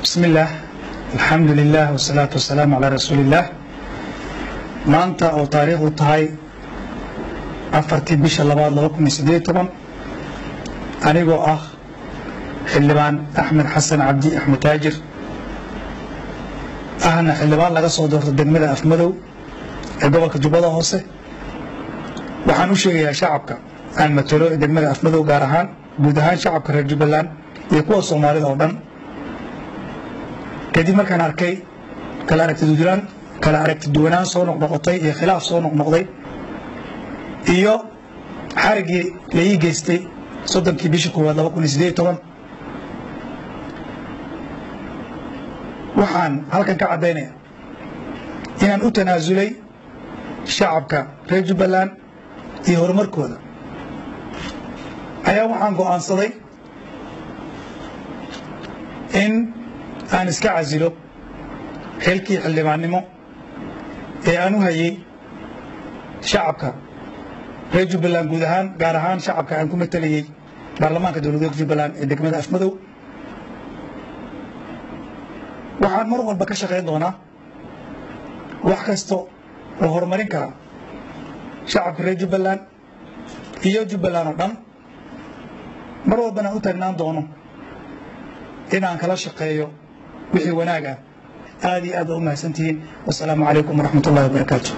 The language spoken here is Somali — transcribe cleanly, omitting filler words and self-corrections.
بسم الله الحمد لله والصلاة والسلام على رسول الله maanta oo taariikhdu tahay 4 bisha 2018 anigoo ah xildhibaan Axmed Xasan Cabdi Axmed Taajir ahna xildhibaan laga soo doortay degmada Afmadow ee gobolka Jubbada Hoose waxaan u sheegayaa shacabka aan matalo degmada Afmadow gaar ahaan guud ahaan shacabka reer Jubbaland iyo kuwa Soomaalida oo dhan kadib markaan arkay kala aragti duwanaan soo noqnoqotay iyo khilaaf soo noqnoqday iyo xarigii la ii geystay 30 bishii 2018 waxaan halkan ka cadeynayaa inaan u tanaasulay shacabka reer Jubbaland iyo horumarkooda ayaa waxaan go'aansaday in aan iska casilo xilkii xildhibaannimo ee aan u hayay shacabka reer Jubbaland guud ahaan gaar ahaan shacabka aan ku matalayay baarlamaanka dowladda Jubbaland ee degmada Afmadow waxaan mar walba ka shaqeyn doonaa wax kasta oo horumarin kara shacabka reer Jubbaland iyo Jubbaland oo dhan mar walbana u taagnaan doono in aan kala shaqeeyo wixii wanaag ah aad iyo aad u mahadsantihiin. Wassalaamu calaykum waraxmatullaahi wabarakaatuh.